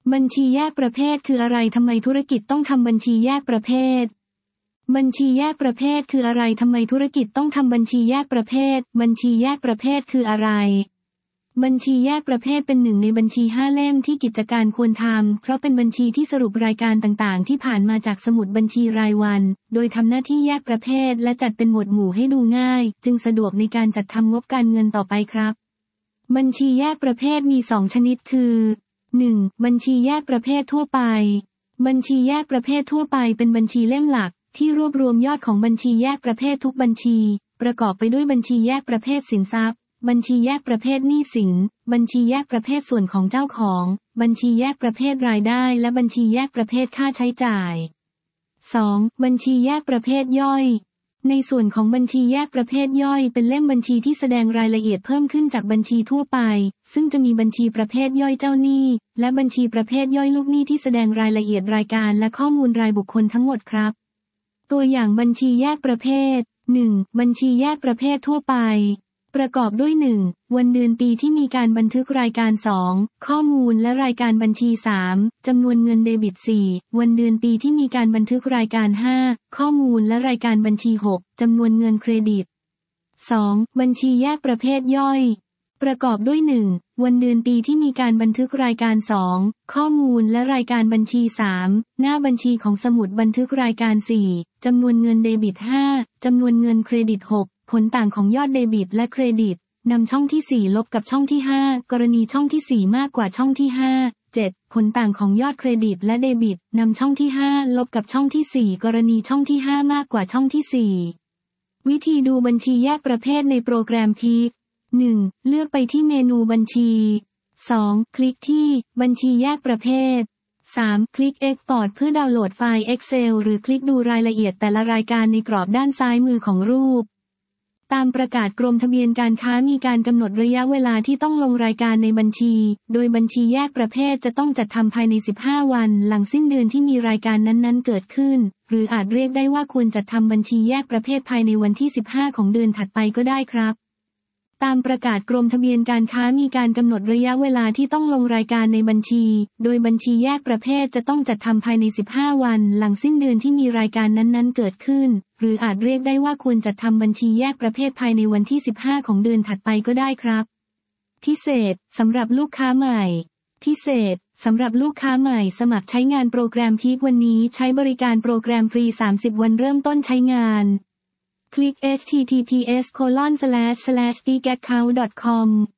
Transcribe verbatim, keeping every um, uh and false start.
บัญชีแยกประเภทคืออะไรทำไมธุรกิจต้องทำบัญชีแยกประเภทบัญชีแยกประเภทคืออะไรทำไมธุรกิจต้องทำบัญชีแยกประเภทบัญชีแยกประเภทคืออะไรบัญชีแยกประเภทเป็นหนึ่งในบัญชีห้าเล่มที่กิจการควรทำเพราะเป็นบัญชีที่สรุปรายการต่างๆที่ผ่านมาจากสมุดบัญชีรายวันโดยทำหน้าที่แยกประเภทและจัดเป็นหมวดหมู่ให้ดูง่ายจึงสะดวกในการจัดทำงบการเงินต่อไปครับบัญชีแยกประเภทมีสองชนิดคือ หนึ่ง. บัญชีแยกประเภททั่วไปบัญชีแยกประเภททั่วไปเป็นบัญชีเล่มหลักที่รวบรวมยอดของบัญชีแยกประเภททุกบัญชีประกอบไปด้วยบัญชีแยกประเภทสินทรัพย์บัญชีแยกประเภทหนี้สินบัญชีแยกประเภทส่วนของเจ้าของบัญชีแยกประเภทรายได้และบัญชีแยกประเภทค่าใช้จ่าย สอง. บัญชีแยกประเภทย่อยในส่วนของบัญชีแยกประเภทย่อยเป็นเล่มบัญชีที่แสดงรายละเอียดเพิ่มขึ้นจากบัญชีทั่วไปซึ่งจะมีบัญชีประเภทย่อยเจ้าหนี้และบัญชีประเภทย่อยลูกหนี้ที่แสดงรายละเอียดรายการและข้อมูลรายบุคคลทั้งหมดครับตัวอย่างบัญชีแยกประเภท หนึ่ง. บัญชีแยกประเภททั่วไปประกอบด้วย หนึ่ง. วันเดือนปีที่มีการบันทึกรายการ สอง. ข้อมูลและรายการบัญชี สาม. จำนวนเงินเดบิต สี่. วันเดือนปีที่มีการบันทึกรายการ ห้า. ข้อมูลและรายการบัญชี หก. จำนวนเงินเครดิต สอง. บัญชีแยกประเภทย่อยประกอบด้วย หนึ่ง. วันเดือนปีที่มีการบันทึกรายการ สอง. ข้อมูลและรายการบัญชี สาม. หน้าบัญชีของสมุดบันทึกรายการ สี่. จำนวนเงินเดบิต ห้า. จำนวนเงินเครดิต หก. ผลต่างของยอดเดบิตและเครดิตนำช่องที่ สี่ ลบกับช่องที่ ห้ากรณีช่องที่ สี่ มากกว่าช่องที่ ห้า เจ็ด ผลต่างของยอดเครดิตและเดบิตนำช่องที่ ห้า ลบกับช่องที่ สี่ กรณีช่องที่ ห้ามากกว่าช่องที่ สี่ วิธีดูบัญชีแยกประเภทในโปรแกรมพีค หนึ่ง. เลือกไปที่เมนูบัญชี สอง. คลิกที่บัญชีแยกประเภท สาม. คลิก Export เพื่อดาวน์โหลดไฟล์ Excel หรือคลิกดูรายละเอียดแต่ละรายการในกรอบด้านซ้ายมือของรูปตามประกาศกรมทะเบียนการค้ามีการกำหนดระยะเวลาที่ต้องลงรายการในบัญชีโดยบัญชีแยกประเภทจะต้องจัดทำภายในสิบห้าวันหลังสิ้นเดือนที่มีรายการนั้นๆเกิดขึ้นหรืออาจเรียกได้ว่าควรจัดทำบัญชีแยกประเภทภายในวันที่สิบห้าของเดือนถัดไปก็ได้ครับตามประกาศกรมทะเบียนการค้ามีการกำหนดระยะเวลาที่ต้องลงรายการในบัญชีโดยบัญชีแยกประเภทจะต้องจัดทำภายในสิบห้าวันหลังสิ้นเดือนที่มีรายการนั้นๆเกิดขึ้นหรืออาจเรียกได้ว่าควรจัดทำบัญชีแยกประเภทภายในวันที่สิบห้าของเดือนถัดไปก็ได้ครับพิเศษสำหรับลูกค้าใหม่พิเศษสำหรับลูกค้าใหม่สมัครใช้งานโปรแกรมพีควันนี้ใช้บริการโปรแกรมฟรีสามสิบวันเริ่มต้นใช้งานคลิก เอช ที ที พี เอส โคลอน สแลช สแลช อี จี เอ ซี เอ ซี ดอท คอม